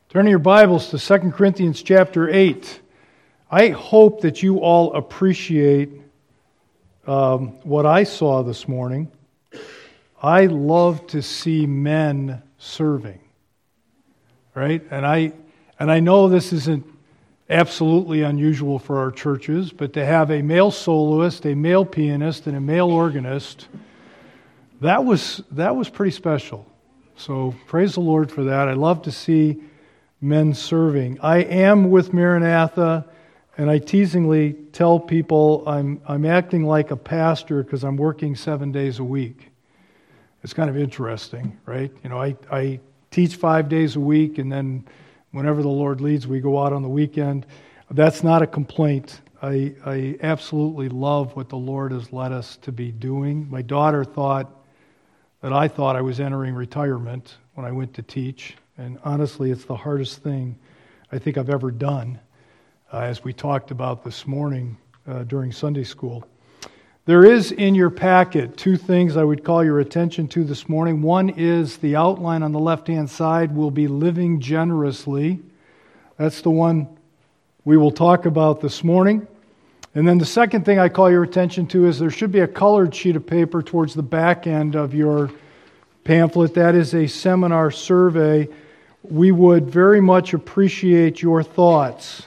Turn your Bibles to 2 Corinthians chapter 8. I hope that you all appreciate what I saw this morning. I love to see men serving, right? And I know this isn't absolutely unusual for our churches, but to have a male soloist, a male pianist, and a male organist, that was pretty special. So praise the Lord for that. I love to see men serving. I am with Maranatha, and I teasingly tell people I'm acting like a pastor because I'm working 7 days a week. It's kind of interesting, right? You know, I teach 5 days a week, and then whenever the Lord leads, we go out on the weekend. That's not a complaint. I absolutely love what the Lord has led us to be doing. My daughter thought that I thought I was entering retirement when I went to teach. And honestly, it's the hardest thing I think I've ever done, as we talked about this morning during Sunday school. There is in your packet two things I would call your attention to this morning. One is the outline on the left-hand side will be living generously. That's the one we will talk about this morning. And then the second thing I call your attention to is there should be a colored sheet of paper towards the back end of your pamphlet. That is a seminar survey. We would very much appreciate your thoughts.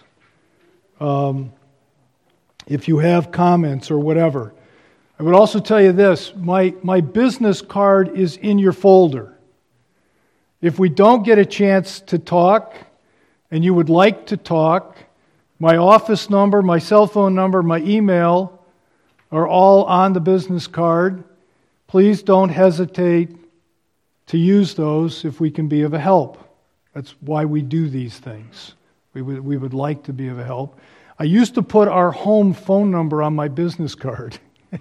If you have comments or whatever. I would also tell you this, my business card is in your folder. If we don't get a chance to talk, and you would like to talk, my office number, my cell phone number, my email are all on the business card. Please don't hesitate to use those if we can be of a help. That's why we do these things. We would like to be of a help. I used to put our home phone number on my business card.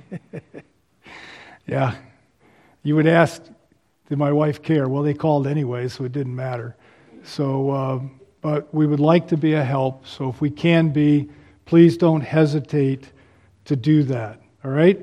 Yeah. You would ask, did my wife care? Well, they called anyway, so it didn't matter. So, but we would like to be a help. So if we can be, please don't hesitate to do that. All right?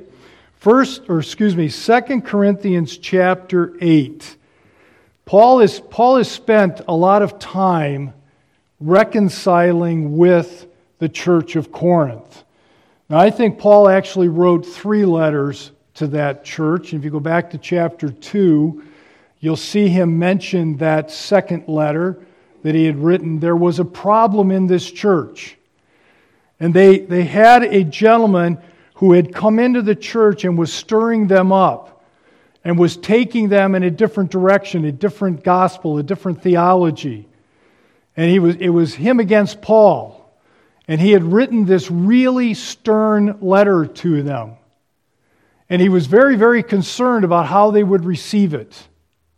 2 Corinthians chapter 8. Paul has spent a lot of time reconciling with the church of Corinth. Now, I think Paul actually wrote 3 letters to that church. And if you go back to chapter 2, you'll see him mention that second letter that he had written. There was a problem in this church. And they had a gentleman who had come into the church and was stirring them up and was taking them in a different direction, a different gospel, a different theology. And it was him against Paul. And he had written this really stern letter to them. And he was very, very concerned about how they would receive it.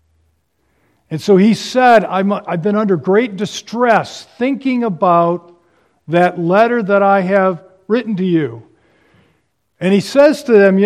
And so he said, I've been under great distress thinking about that letter that I have written to you. And he says to them,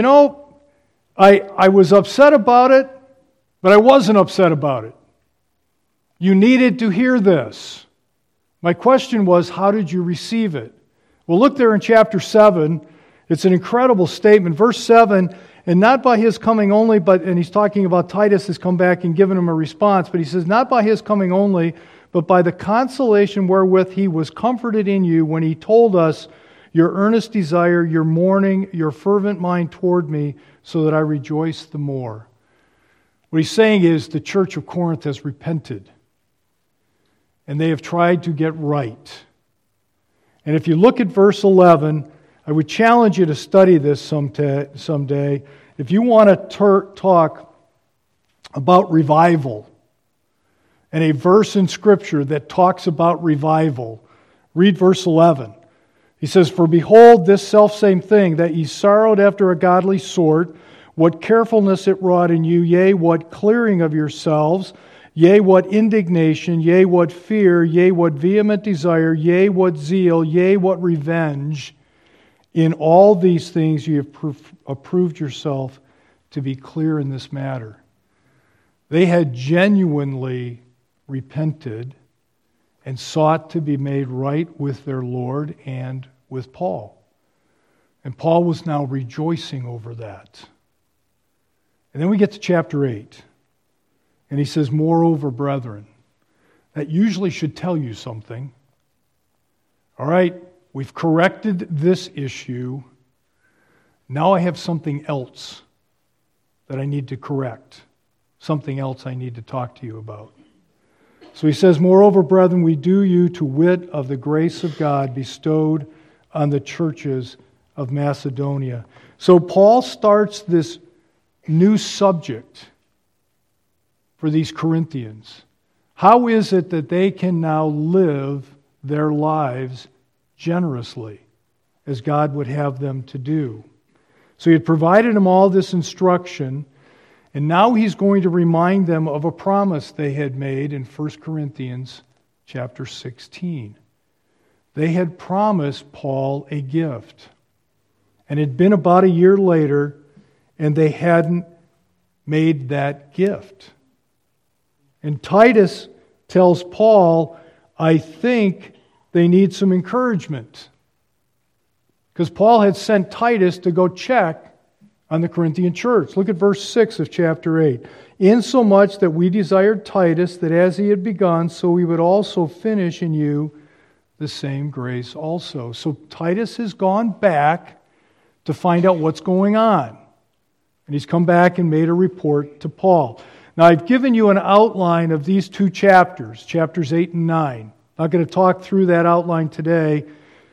I was upset about it, but I wasn't upset about it. You needed to hear this. My question was, how did you receive it? Well, look there in chapter 7. It's an incredible statement. Verse 7, and not by his coming only, and he's talking about Titus has come back and given him a response, but he says, not by his coming only, but by the consolation wherewith he was comforted in you when he told us your earnest desire, your mourning, your fervent mind toward me, so that I rejoice the more. What he's saying is the church of Corinth has repented. And they have tried to get right. And if you look at verse 11, I would challenge you to study this someday. If you want to talk about revival and a verse in Scripture that talks about revival, read verse 11. He says, for behold, this selfsame thing, that ye sorrowed after a godly sort, what carefulness it wrought in you, yea, what clearing of yourselves, yea, what indignation, yea, what fear, yea, what vehement desire, yea, what zeal, yea, what revenge. In all these things you have approved yourself to be clear in this matter. They had genuinely repented and sought to be made right with their Lord and with Paul. And Paul was now rejoicing over that. And then we get to chapter 8. And he says, moreover, brethren, That usually should tell you something. All right, we've corrected this issue. Now I have something else that I need to correct. Something else I need to talk to you about. So he says, moreover, brethren, we do you to wit of the grace of God bestowed on the churches of Macedonia. So Paul starts this new subject for these Corinthians. How is it that they can now live their lives generously as God would have them to do? So he had provided them all this instruction, and now he's going to remind them of a promise they had made in 1 Corinthians chapter 16. They had promised Paul a gift. And it had been about a year later, and they hadn't made that gift. And Titus tells Paul, I think they need some encouragement. Because Paul had sent Titus to go check on the Corinthian church. Look at verse 6 of chapter 8. Insomuch that we desired Titus, that as he had begun, so he would also finish in you the same grace also. So Titus has gone back to find out what's going on. And he's come back and made a report to Paul. Now I've given you an outline of these two chapters, chapters 8 and 9. I'm not going to talk through that outline today.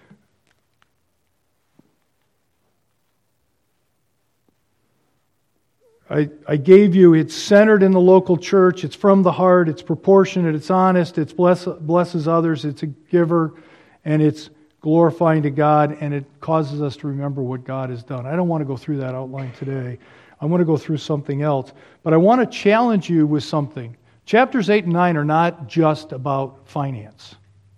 I gave you, it's centered in the local church, it's from the heart, it's proportionate, it's honest, it blesses others, it's a giver, and it's glorifying to God, and it causes us to remember what God has done. I don't want to go through that outline today. I want to go through something else. But I want to challenge you with something. Chapters 8 and 9 are not just about finance.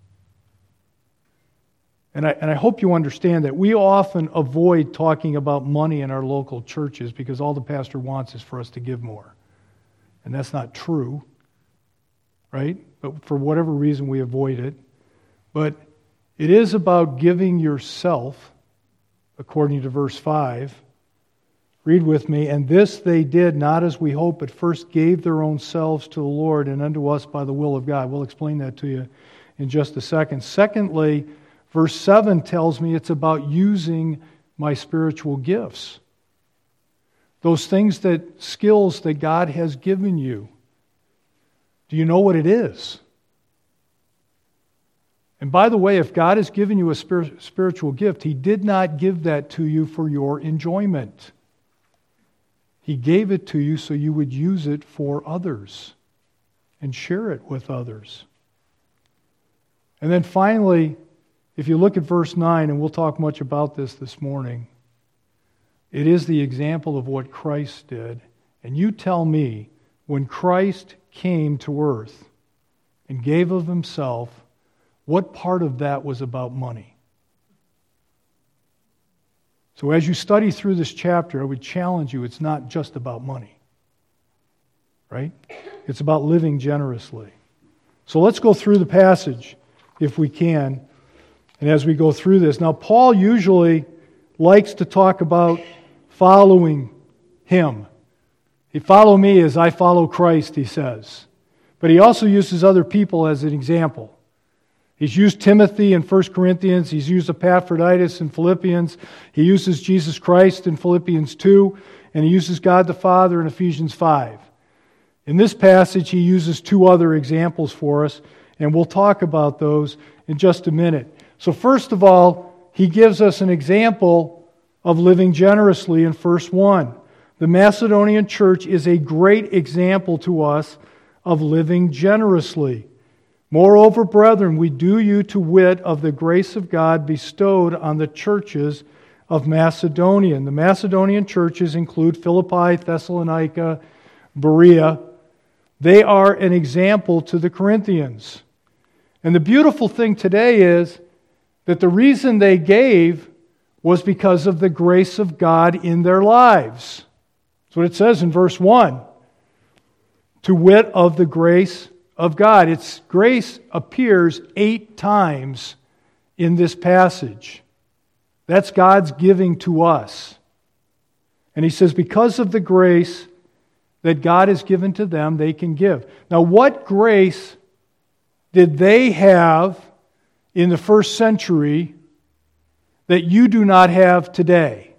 And I hope you understand that. We often avoid talking about money in our local churches because all the pastor wants is for us to give more. And that's not true, right? But for whatever reason, we avoid it. But it is about giving yourself, according to verse 5. Read with me. And this they did not as we hope, but first gave their own selves to the Lord and unto us by the will of God. We'll explain that to you in just a second. Secondly, verse 7 tells me it's about using my spiritual gifts. Those skills that God has given you. Do you know what it is? And by the way, if God has given you a spiritual gift, He did not give that to you for your enjoyment. He gave it to you so you would use it for others and share it with others. And then finally, if you look at verse 9, and we'll talk much about this morning, it is the example of what Christ did. And you tell me, when Christ came to earth and gave of Himself, what part of that was about money? So as you study through this chapter, I would challenge you, it's not just about money. Right? It's about living generously. So let's go through the passage, if we can. And as we go through this, now Paul usually likes to talk about following him. He follow me as I follow Christ, he says. But he also uses other people as an example. He's used Timothy in 1 Corinthians. He's used Epaphroditus in Philippians. He uses Jesus Christ in Philippians 2. And he uses God the Father in Ephesians 5. In this passage, he uses two other examples for us. And we'll talk about those in just a minute. So first of all, he gives us an example of living generously in verse 1. The Macedonian church is a great example to us of living generously. Moreover, brethren, we do you to wit of the grace of God bestowed on the churches of Macedonia. And the Macedonian churches include Philippi, Thessalonica, Berea. They are an example to the Corinthians. And the beautiful thing today is that the reason they gave was because of the grace of God in their lives. That's what it says in verse 1. To wit of the grace of God. Its grace appears 8 times in this passage. That's God's giving to us. And he says, because of the grace that God has given to them, they can give. Now, what grace did they have in the first century that you do not have today?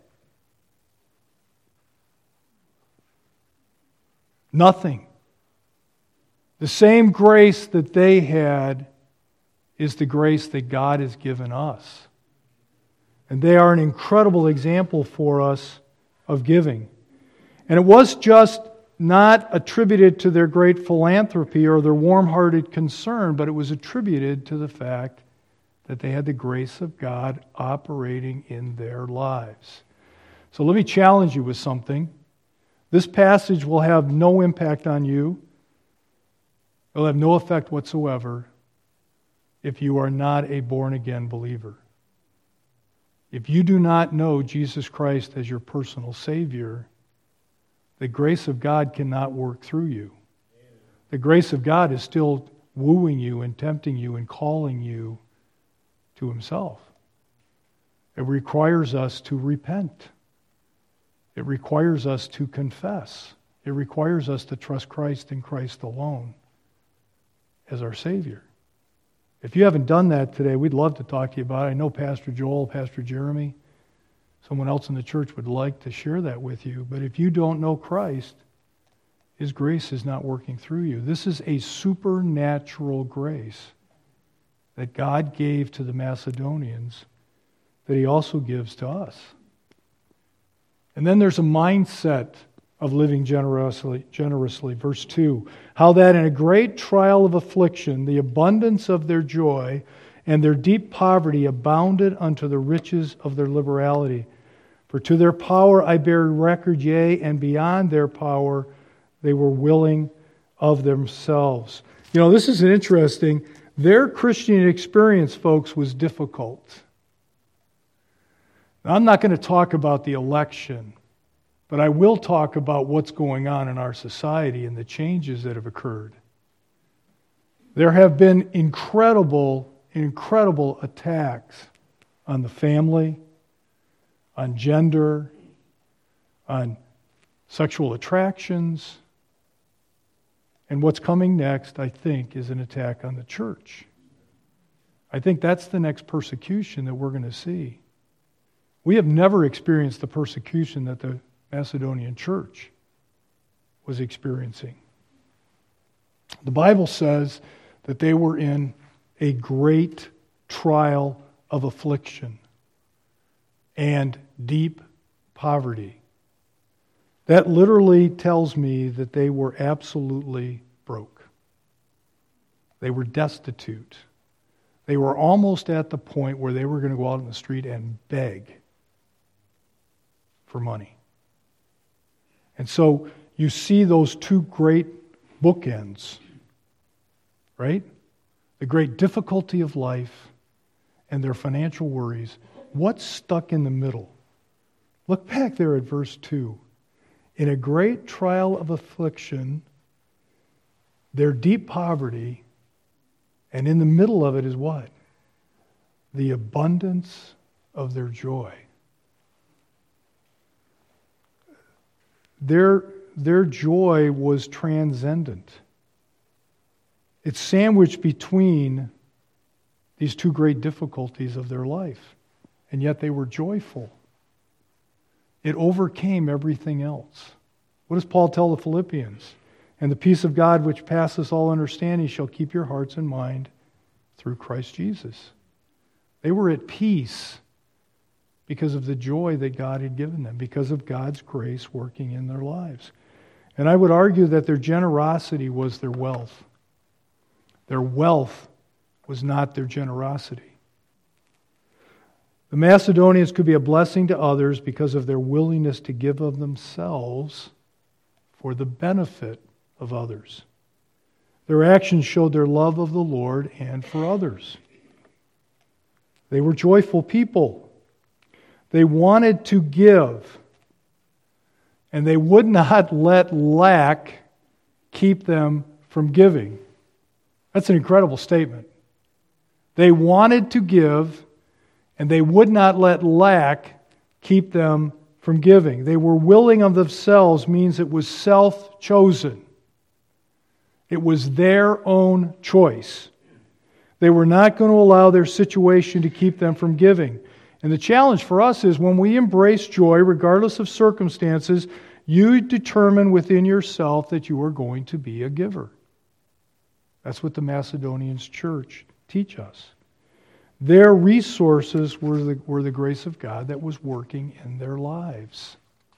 Nothing. The same grace that they had is the grace that God has given us. And they are an incredible example for us of giving. And it was just not attributed to their great philanthropy or their warm-hearted concern, but it was attributed to the fact that they had the grace of God operating in their lives. So let me challenge you with something. This passage will have no impact on you. It will have no effect whatsoever if you are not a born-again believer. If you do not know Jesus Christ as your personal Savior, the grace of God cannot work through you. The grace of God is still wooing you and tempting you and calling you to Himself. It requires us to repent. It requires us to confess. It requires us to trust Christ and Christ alone as our Savior. If you haven't done that today, we'd love to talk to you about it. I know Pastor Joel, Pastor Jeremy, someone else in the church would like to share that with you. But if you don't know Christ, His grace is not working through you. This is a supernatural grace that God gave to the Macedonians that He also gives to us. And then there's a mindset of living generously. Verse 2, how that in a great trial of affliction, the abundance of their joy and their deep poverty abounded unto the riches of their liberality. For to their power I bear record, yea, and beyond their power they were willing of themselves. You know, this is an interesting, their Christian experience, folks, was difficult. Now, I'm not going to talk about the election, but I will talk about what's going on in our society and the changes that have occurred. There have been incredible attacks on the family, on gender, on sexual attractions. And what's coming next, I think, is an attack on the church. I think that's the next persecution that we're going to see. We have never experienced the persecution that the Macedonian church was experiencing. The Bible says that they were in a great trial of affliction and deep poverty. That literally tells me that they were absolutely broke. They were destitute. They were almost at the point where they were going to go out in the street and beg for money. And so you see those two great bookends, right? The great difficulty of life and their financial worries. What's stuck in the middle? Look back there at verse 2. In a great trial of affliction, their deep poverty, and in the middle of it is what? The abundance of their joy. Their joy was transcendent. It's sandwiched between these two great difficulties of their life, and yet they were joyful. It overcame everything else. What does Paul tell the Philippians? And the peace of God which passeth all understanding shall keep your hearts and mind through Christ Jesus. They were at peace because of the joy that God had given them, because of God's grace working in their lives. And I would argue that their generosity was their wealth. Their wealth was not their generosity. The Macedonians could be a blessing to others because of their willingness to give of themselves for the benefit of others. Their actions showed their love of the Lord and for others. They were joyful people. They wanted to give, and they would not let lack keep them from giving. That's an incredible statement. They wanted to give, and they would not let lack keep them from giving. They were willing of themselves means it was self-chosen. It was their own choice. They were not going to allow their situation to keep them from giving. And the challenge for us is when we embrace joy, regardless of circumstances, you determine within yourself that you are going to be a giver. That's what the Macedonian church teach us. Their resources were the grace of God that was working in their lives.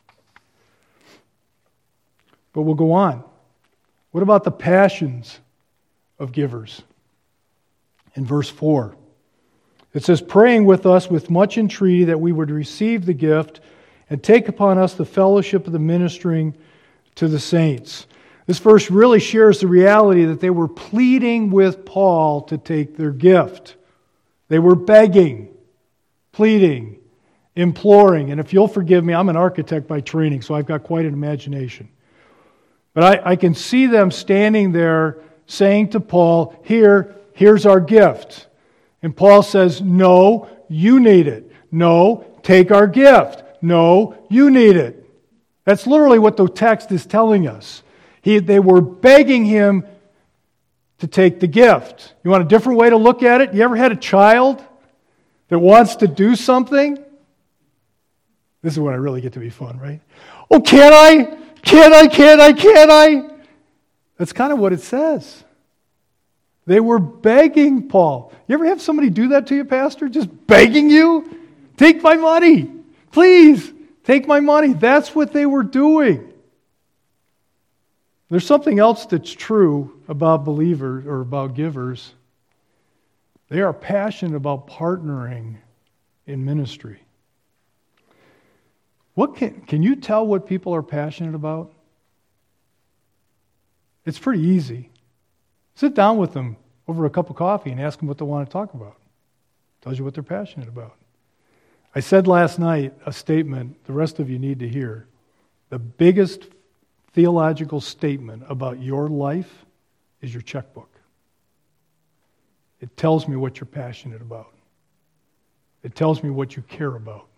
But we'll go on. What about the passions of givers? In verse 4, it says, praying with us with much entreaty that we would receive the gift and take upon us the fellowship of the ministering to the saints. This verse really shares the reality that they were pleading with Paul to take their gift. They were begging, pleading, imploring. And if you'll forgive me, I'm an architect by training, so I've got quite an imagination. But I can see them standing there saying to Paul, here's our gift. And Paul says, no, you need it. No, take our gift. No, you need it. That's literally what the text is telling us. They were begging him to take the gift. You want a different way to look at it? You ever had a child that wants to do something? This is when I really get to be fun, right? Oh, can I? Can I? That's kind of what it says. They were begging Paul. You ever have somebody do that to you, Pastor? Just begging you? Take my money. Please, take my money. That's what they were doing. There's something else that's true about believers or about givers. They are passionate about partnering in ministry. Can you tell what people are passionate about? It's pretty easy. Sit down with them over a cup of coffee and ask them what they want to talk about. Tells you what they're passionate about. I said last night a statement the rest of you need to hear. The biggest theological statement about your life is your checkbook. It tells me what you're passionate about. It tells me what you care about.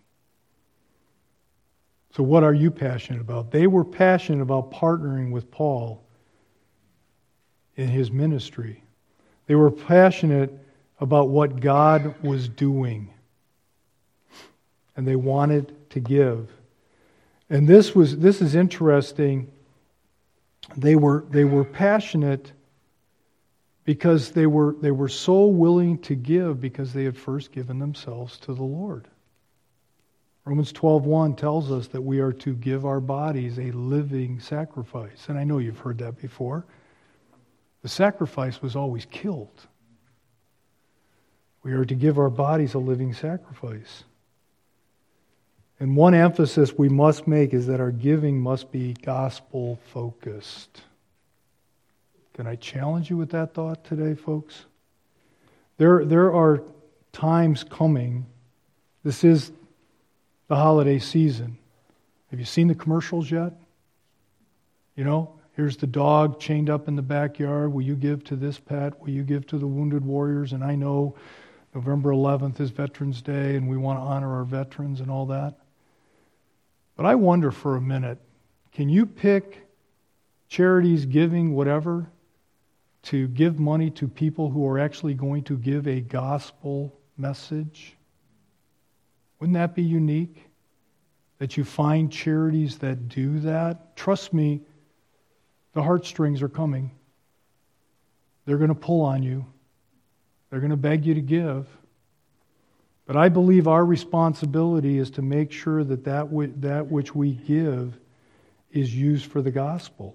So what are you passionate about? They were passionate about partnering with Paul in his ministry. They were passionate about what God was doing. And they wanted to give. And this is interesting. They were passionate because they were so willing to give because they had first given themselves to the Lord. Romans 12:1 tells us that we are to give our bodies a living sacrifice. And I know you've heard that before. The sacrifice was always killed. We are to give our bodies a living sacrifice. And one emphasis we must make is that our giving must be gospel-focused. Can I challenge you with that thought today, folks? There are times coming. This is the holiday season. Have you seen the commercials yet? You know, here's the dog chained up in the backyard. Will you give to this pet? Will you give to the wounded warriors? And I know November 11th is Veterans Day, and we want to honor our veterans and all that. But I wonder for a minute, can you pick charities, giving, whatever, to give money to people who are actually going to give a gospel message? Wouldn't that be unique? That you find charities that do that? Trust me, the heartstrings are coming. They're going to pull on you. They're going to beg you to give. But I believe our responsibility is to make sure that which we give is used for the gospel.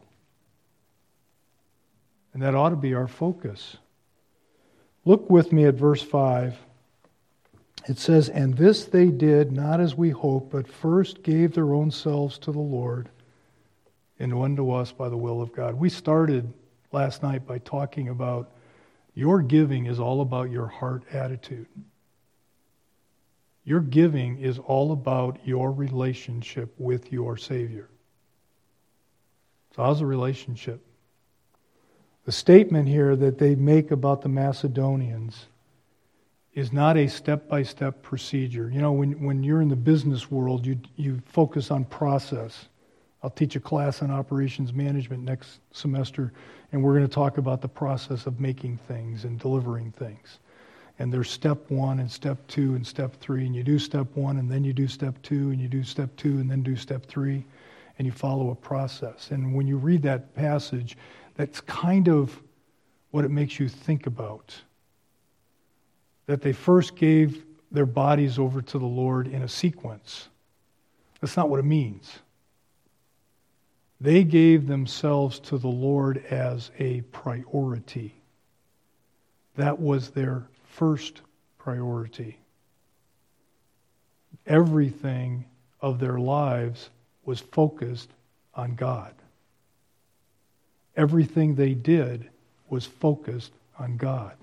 And that ought to be our focus. Look with me at verse 5. It says, "And this they did, not as we hoped, but first gave their own selves to the Lord, and unto us by the will of God." We started last night by talking about your giving is all about your heart attitude. Your giving is all about your relationship with your Savior. So how's the relationship? The statement here that they make about the Macedonians is not a step-by-step procedure. You know, when you're in the business world, you focus on process. I'll teach a class on operations management next semester, and we're going to talk about the process of making things and delivering things. And there's step 1 and step 2 and step 3, and you do step 1 and then you do step 2 and you do step 2 and then do step 3, and you follow a process. And when you read that passage, that's kind of what it makes you think about. That they first gave their bodies over to the Lord in a sequence. That's not what it means. They gave themselves to the Lord as a priority. That was their first priority. Everything of their lives was focused on God. Everything they did was focused on God.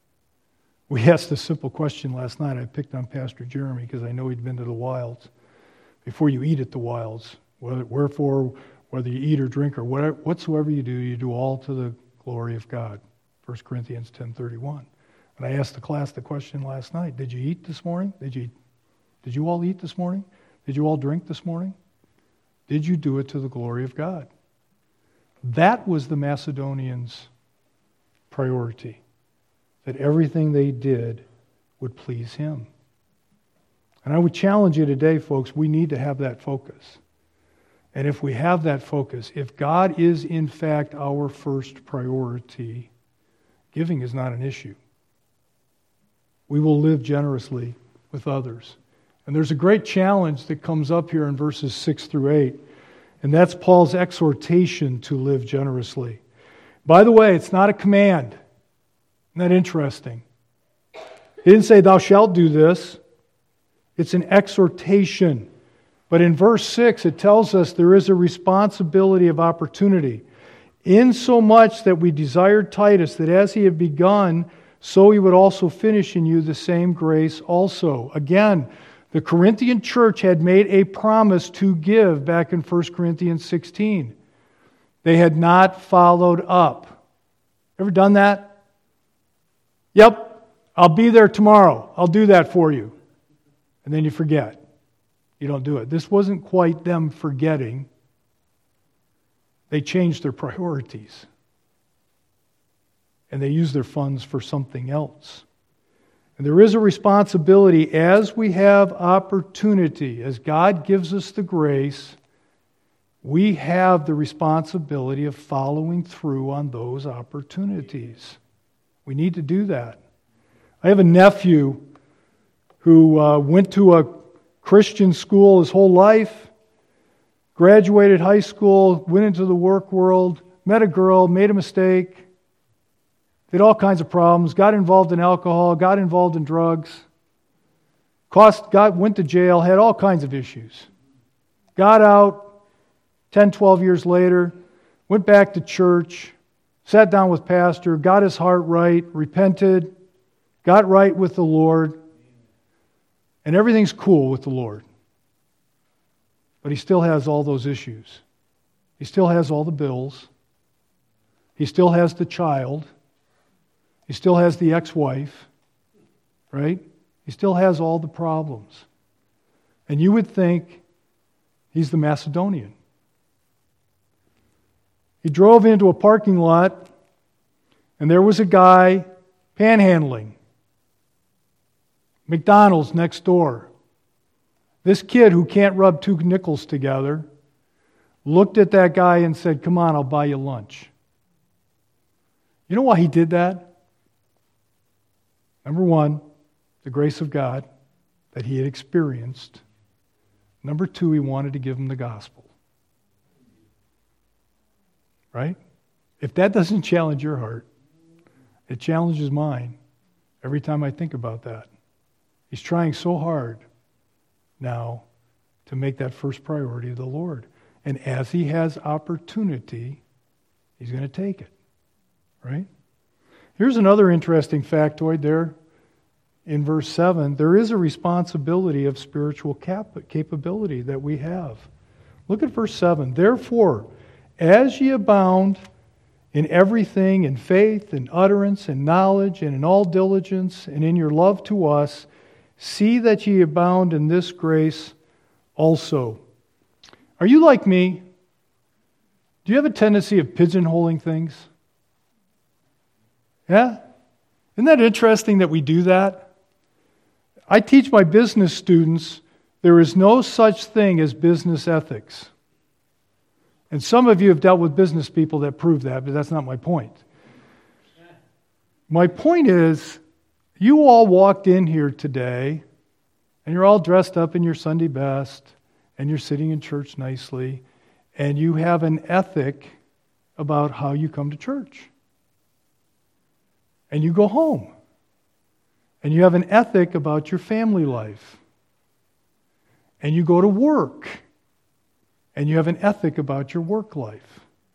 We asked a simple question last night. I picked on Pastor Jeremy because I know he'd been to the wilds. Before you eat at the wilds, wherefore, whether you eat or drink or whatsoever you do all to the glory of God. 1 Corinthians 10:31. And I asked the class the question last night. Did you eat this morning? Did you all eat this morning? Did you all drink this morning? Did you do it to the glory of God? That was the Macedonians' priority. That everything they did would please Him. And I would challenge you today, folks, we need to have that focus. And if we have that focus, if God is in fact our first priority, giving is not an issue. We will live generously with others. And there's a great challenge that comes up here in verses 6 through 8, and that's Paul's exhortation to live generously. By the way, it's not a command. Isn't that interesting? He didn't say, thou shalt do this. It's an exhortation. But in verse 6, it tells us there is a responsibility of opportunity. Insomuch that we desired Titus, that as he had begun, so he would also finish in you the same grace also. Again, the Corinthian church had made a promise to give back in 1 Corinthians 16. They had not followed up. Ever done that? Yep, I'll be there tomorrow. I'll do that for you. And then you forget. You don't do it. This wasn't quite them forgetting. They changed their priorities. And they used their funds for something else. And there is a responsibility as we have opportunity, as God gives us the grace, we have the responsibility of following through on those opportunities. We need to do that. I have a nephew who went to a Christian school his whole life, graduated high school, went into the work world, met a girl, made a mistake, did all kinds of problems, got involved in alcohol, got involved in drugs, went to jail, had all kinds of issues. Got out 10, 12 years later, went back to church, sat down with pastor, got his heart right, repented, got right with the Lord, and everything's cool with the Lord. But he still has all those issues. He still has all the bills. He still has the child. He still has the ex-wife, right? He still has all the problems. And you would think he's the Macedonian. He drove into a parking lot, and there was a guy panhandling. McDonald's next door. This kid who can't rub two nickels together looked at that guy and said, "Come on, I'll buy you lunch." You know why he did that? Number one, the grace of God that he had experienced. Number two, he wanted to give him the gospel. Right? If that doesn't challenge your heart, it challenges mine every time I think about that. He's trying so hard now to make that first priority the Lord. And as he has opportunity, he's going to take it. Right? Here's another interesting factoid there in verse 7. There is a responsibility of spiritual capability that we have. Look at verse 7. Therefore, as ye abound in everything, in faith, in utterance, in knowledge, and in all diligence, and in your love to us, see that ye abound in this grace also. Are you like me? Do you have a tendency of pigeonholing things? Yeah? Isn't that interesting that we do that? I teach my business students there is no such thing as business ethics. And some of you have dealt with business people that prove that, but that's not my point. My point is, you all walked in here today, and you're all dressed up in your Sunday best, and you're sitting in church nicely, and you have an ethic about how you come to church. And you go home. And you have an ethic about your family life. And you go to work. And you have an ethic about your work life.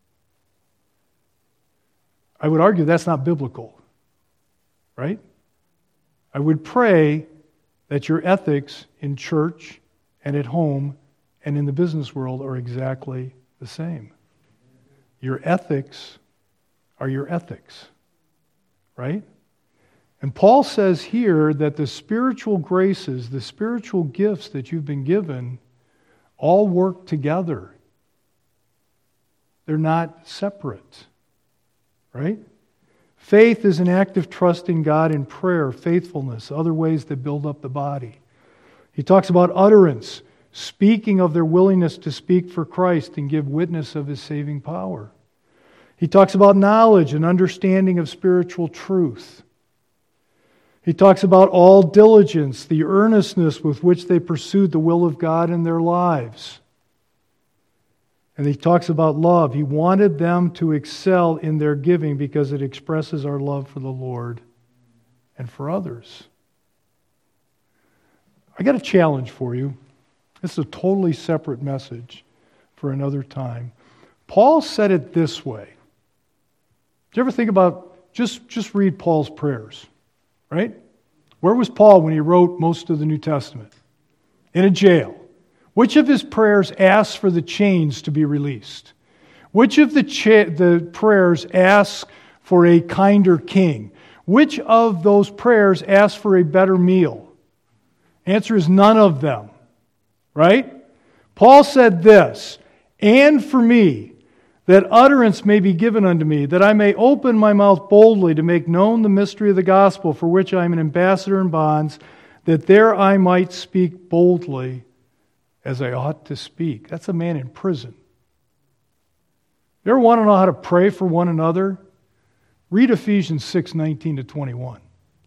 I would argue that's not biblical. Right? I would pray that your ethics in church and at home and in the business world are exactly the same. Your ethics are your ethics. Right? And Paul says here that the spiritual graces, the spiritual gifts that you've been given, all work together. They're not separate. Right? Faith is an act of trust in God in prayer, faithfulness, other ways that build up the body. He talks about utterance, speaking of their willingness to speak for Christ and give witness of His saving power. He talks about knowledge and understanding of spiritual truth. He talks about all diligence, the earnestness with which they pursued the will of God in their lives. And he talks about love. He wanted them to excel in their giving because it expresses our love for the Lord and for others. I got a challenge for you. This is a totally separate message for another time. Paul said it this way. Do you ever think about, just read Paul's prayers, right? Where was Paul when he wrote most of the New Testament? In a jail. Which of his prayers asked for the chains to be released? Which of the prayers asked for a kinder king? Which of those prayers asked for a better meal? Answer is none of them. Right? Paul said this, and for me, that utterance may be given unto me, that I may open my mouth boldly to make known the mystery of the gospel, for which I am an ambassador in bonds, that there I might speak boldly as I ought to speak. That's a man in prison. You ever want to know how to pray for one another? Read Ephesians 6:19-21.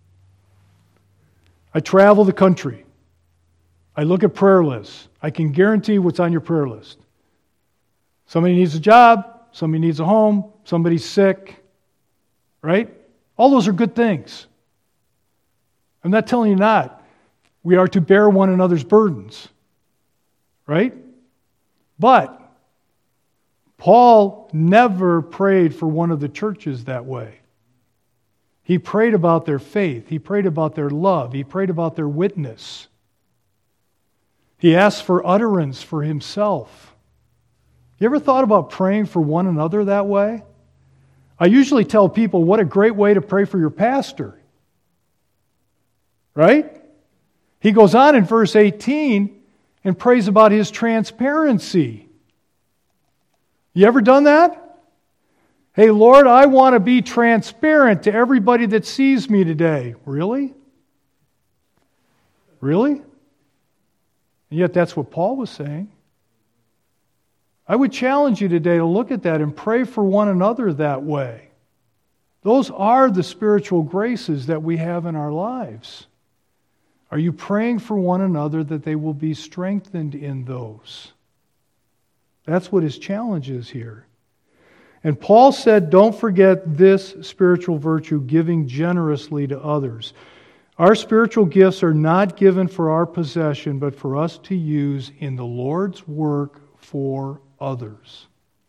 I travel the country. I look at prayer lists. I can guarantee what's on your prayer list. Somebody needs a job. Somebody needs a home. Somebody's sick. Right? All those are good things. I'm not telling you not. We are to bear one another's burdens. Right? But Paul never prayed for one of the churches that way. He prayed about their faith. He prayed about their love. He prayed about their witness. He asked for utterance for himself. You ever thought about praying for one another that way? I usually tell people what a great way to pray for your pastor. Right? He goes on in verse 18 and prays about his transparency. You ever done that? Hey, Lord, I want to be transparent to everybody that sees me today. Really? Really? And yet that's what Paul was saying. I would challenge you today to look at that and pray for one another that way. Those are the spiritual graces that we have in our lives. Are you praying for one another that they will be strengthened in those? That's what his challenge is here. And Paul said, don't forget this spiritual virtue, giving generously to others. Our spiritual gifts are not given for our possession, but for us to use in the Lord's work for others.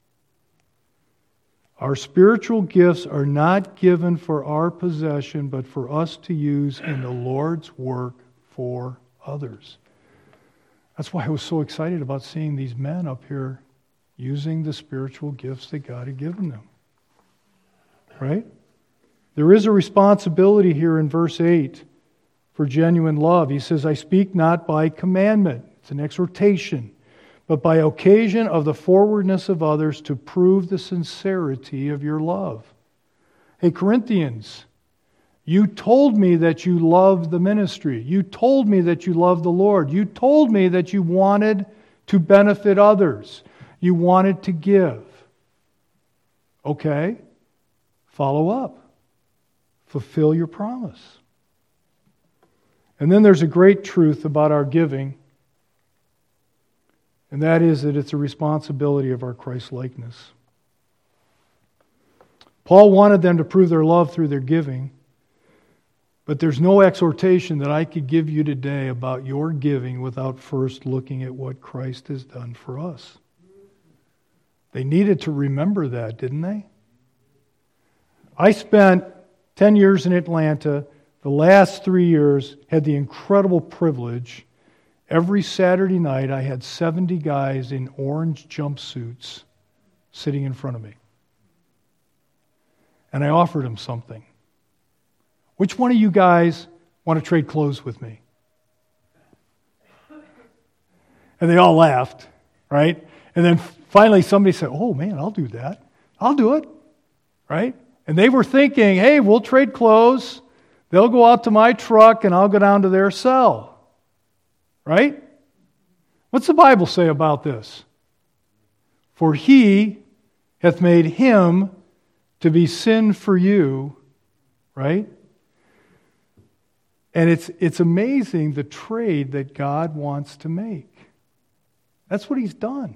Our spiritual gifts are not given for our possession, but for us to use in the Lord's work for others. That's why I was so excited about seeing these men up here using the spiritual gifts that God had given them. Right? There is a responsibility here in verse 8 for genuine love. He says, I speak not by commandment. It's an exhortation. but by occasion of the forwardness of others to prove the sincerity of your love. Hey, Corinthians, you told me that you loved the ministry. You told me that you loved the Lord. You told me that you wanted to benefit others. You wanted to give. Okay, follow up. Fulfill your promise. And then there's a great truth about our giving, and that is that it's a responsibility of our Christ-likeness. Paul wanted them to prove their love through their giving, but there's no exhortation that I could give you today about your giving without first looking at what Christ has done for us. They needed to remember that, didn't they? I spent 10 years in Atlanta. The last 3 years had the incredible privilege. Every Saturday night I had 70 guys in orange jumpsuits sitting in front of me. And I offered them something. Which one of you guys want to trade clothes with me? And they all laughed, right? And then finally somebody said, oh man, I'll do that. I'll do it, right? And they were thinking, hey, we'll trade clothes. They'll go out to my truck and I'll go down to their cell, right? What's the Bible say about this? For he hath made him to be sin for you, right? And it's amazing the trade that God wants to make. That's what he's done.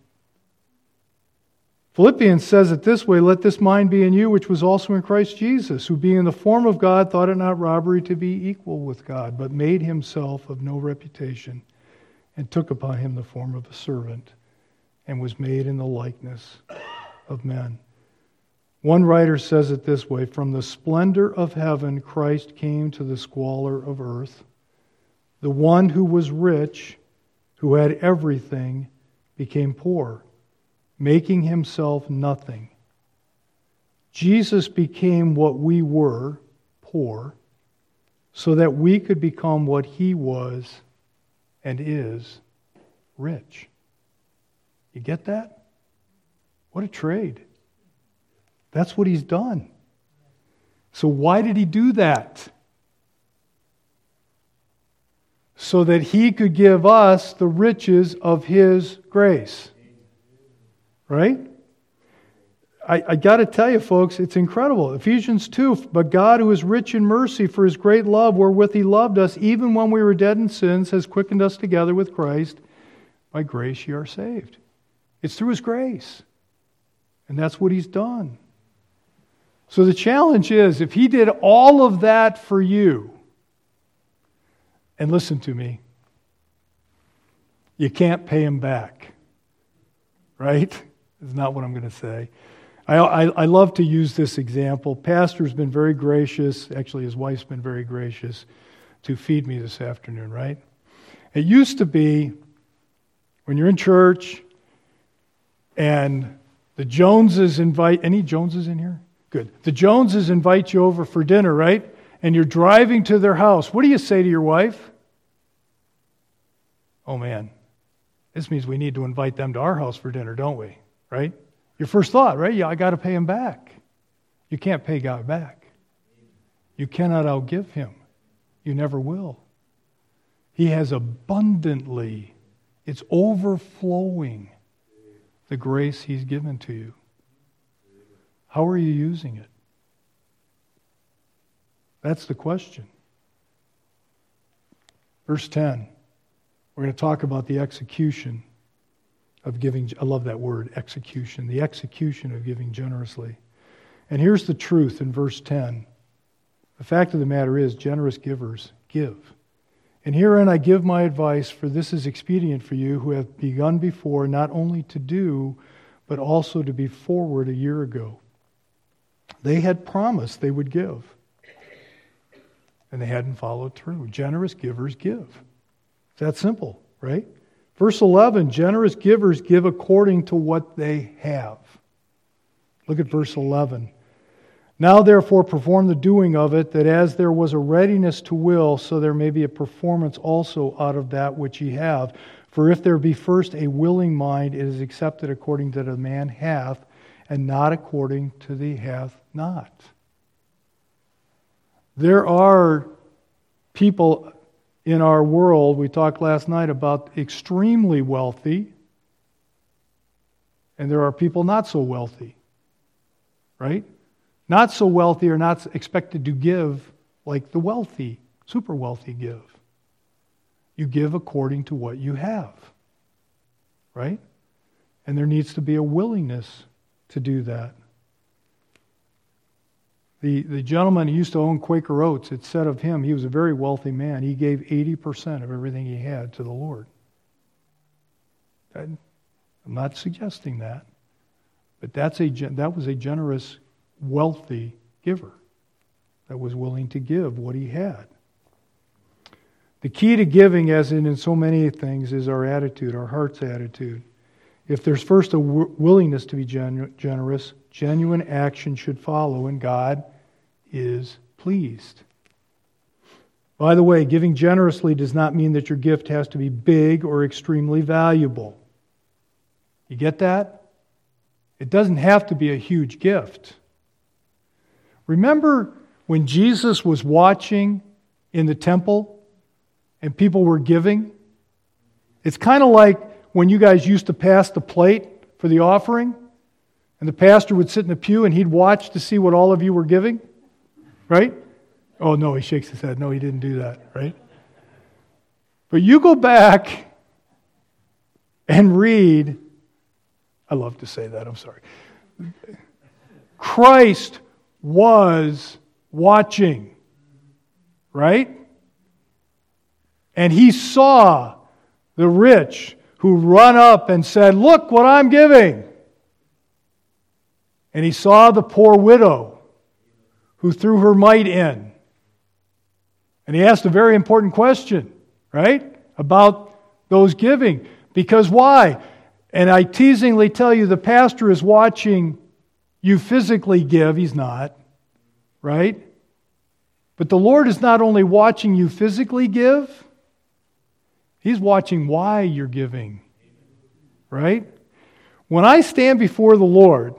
Philippians says it this way, let this mind be in you, which was also in Christ Jesus, who being in the form of God, thought it not robbery to be equal with God, but made himself of no reputation, and took upon him the form of a servant, and was made in the likeness of men. One writer says it this way, from the splendor of heaven Christ came to the squalor of earth. The one who was rich, who had everything, became poor, making himself nothing. Jesus became what we were, poor, so that we could become what he was and is, rich. You get that? What a trade. That's what he's done. So why did he do that? So that he could give us the riches of his grace. Right? I got to tell you, folks, it's incredible. Ephesians 2, but God who is rich in mercy for his great love wherewith he loved us, even when we were dead in sins, has quickened us together with Christ. By grace ye are saved. It's through his grace. And that's what he's done. So the challenge is, if he did all of that for you, and listen to me, you can't pay him back. Right? Is not what I'm going to say. I love to use this example. Pastor's been very gracious, actually his wife's been very gracious to feed me this afternoon, right? It used to be when you're in church and the Joneses invite, any Joneses in here? Good. The Joneses invite you over for dinner, right? And you're driving to their house. What do you say to your wife? Oh man, this means we need to invite them to our house for dinner, don't we? Right? Your first thought, right? Yeah, I got to pay him back. You can't pay God back. You cannot outgive him. You never will. He has abundantly, it's overflowing, the grace he's given to you. How are you using it? That's the question. Verse 10. We're going to talk about the execution of giving. I love that word, execution. The execution of giving generously. And here's the truth in verse 10. The fact of the matter is, generous givers give. And herein I give my advice, for this is expedient for you who have begun before, not only to do, but also to be forward a year ago. They had promised they would give. And they hadn't followed through. Generous givers give. It's that simple, right? Verse 11, generous givers give according to what they have. Look at verse 11. Now therefore perform the doing of it, that as there was a readiness to will, so there may be a performance also out of that which ye have. For if there be first a willing mind, it is accepted according to the man hath, and not according to the hath not. There are people in our world, we talked last night about extremely wealthy, and there are people not so wealthy, right? Not so wealthy are not expected to give like the wealthy, super wealthy give. You give according to what you have, right? And there needs to be a willingness to do that. The gentleman who used to own Quaker Oats, it said of him, he was a very wealthy man. He gave 80% of everything he had to the Lord. I'm not suggesting that, but that was a generous, wealthy giver that was willing to give what he had. The key to giving, as in so many things, is our attitude, our heart's attitude. If there's first a willingness to be generous, genuine action should follow, and God is pleased. By the way, giving generously does not mean that your gift has to be big or extremely valuable. You get that? It doesn't have to be a huge gift. Remember when Jesus was watching in the temple and people were giving? It's kind of like when you guys used to pass the plate for the offering, and the pastor would sit in the pew and he'd watch to see what all of you were giving, right? Oh no, he shakes his head. No, he didn't do that, right? But you go back and read, I love to say that, I'm sorry. Christ was watching, right? And he saw the rich who run up and said, "Look what I'm giving." And he saw the poor widow who threw her mite in. And he asked a very important question, right? About those giving. Because why? And I teasingly tell you, the pastor is watching you physically give. He's not, right? But the Lord is not only watching you physically give, He's watching why you're giving, right? When I stand before the Lord,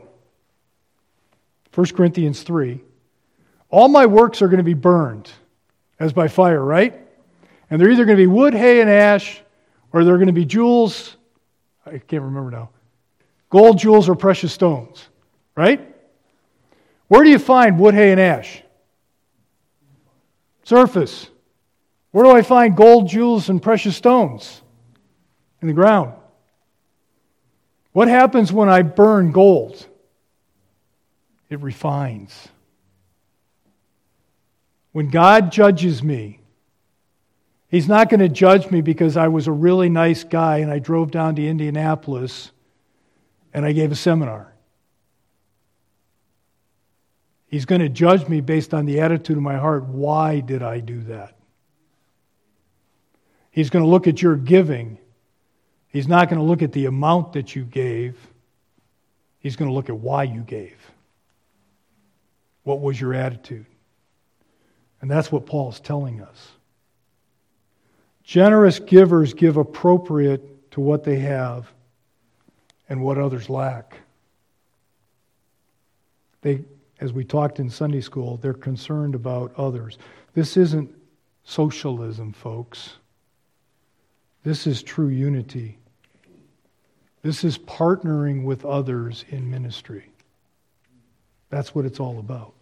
1 Corinthians 3, all my works are going to be burned as by fire, right? And they're either going to be wood, hay, and ash, or they're going to be jewels, I can't remember now, gold, jewels, or precious stones, right? Where do you find wood, hay, and ash? Surface. Where do I find gold, jewels, and precious stones? In the ground. What happens when I burn gold? It refines. When God judges me, He's not going to judge me because I was a really nice guy and I drove down to Indianapolis and I gave a seminar. He's going to judge me based on the attitude of my heart. Why did I do that? He's going to look at your giving. He's not going to look at the amount that you gave. He's going to look at why you gave. What was your attitude? And that's what Paul's telling us. Generous givers give appropriate to what they have and what others lack. They, as we talked in Sunday school, they're concerned about others. This isn't socialism, folks. This is true unity. This is partnering with others in ministry. That's what it's all about.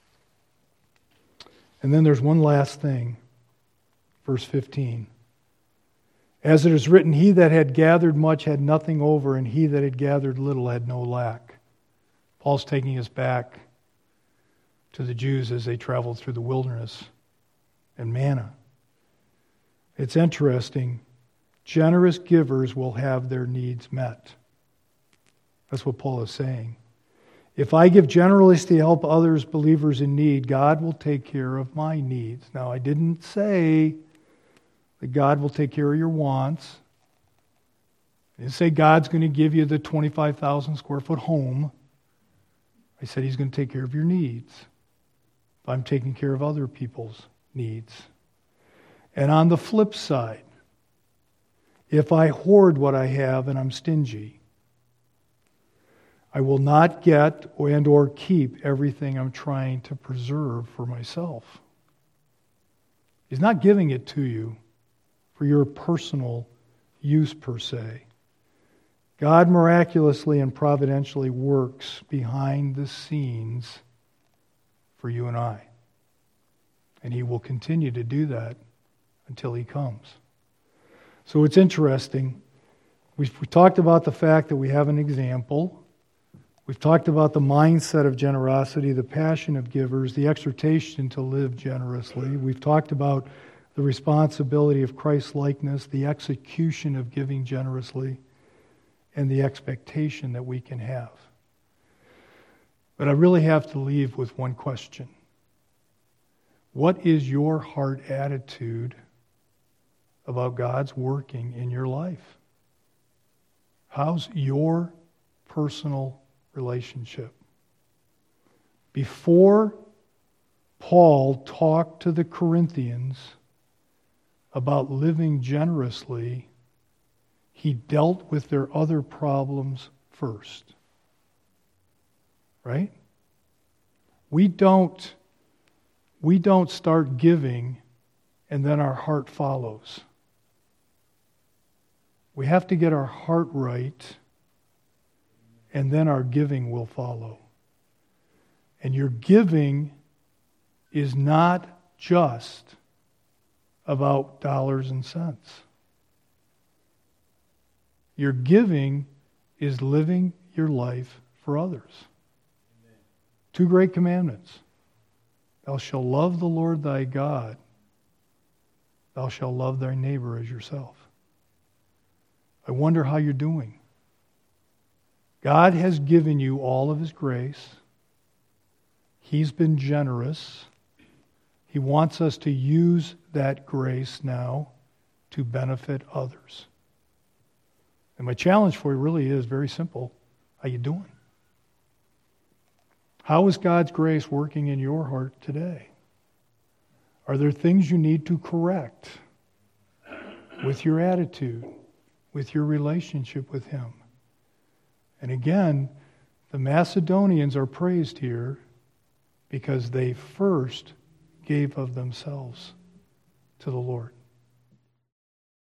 And then there's one last thing. Verse 15. As it is written, he that had gathered much had nothing over, and he that had gathered little had no lack. Paul's taking us back to the Jews as they traveled through the wilderness and manna. It's interesting. Generous givers will have their needs met. That's what Paul is saying. If I give generously to help others, believers in need, God will take care of my needs. Now, I didn't say that God will take care of your wants. I didn't say God's going to give you the 25,000 square foot home. I said He's going to take care of your needs. If I'm taking care of other people's needs. And on the flip side, if I hoard what I have and I'm stingy, I will not get or keep everything I'm trying to preserve for myself. He's not giving it to you for your personal use per se. God miraculously and providentially works behind the scenes for you and I. And He will continue to do that until He comes. So it's interesting. We talked about the fact that we have an example. We've talked about the mindset of generosity, the passion of givers, the exhortation to live generously. We've talked about the responsibility of Christ-likeness, the execution of giving generously, and the expectation that we can have. But I really have to leave with one question. What is your heart attitude about God's working in your life? How's your personal relationship? Before Paul talked to the Corinthians about living generously, he dealt with their other problems first. Right? We don't start giving and then our heart follows. We have to get our heart right, and then our giving will follow. And your giving is not just about dollars and cents. Your giving is living your life for others. Amen. 2 great commandments. Thou shalt love the Lord thy God. Thou shalt love thy neighbor as yourself. I wonder how you're doing. God has given you all of His grace. He's been generous. He wants us to use that grace now to benefit others. And my challenge for you really is very simple. How you doing? How is God's grace working in your heart today? Are there things you need to correct with your attitude, with your relationship with Him? And again, the Macedonians are praised here because they first gave of themselves to the Lord.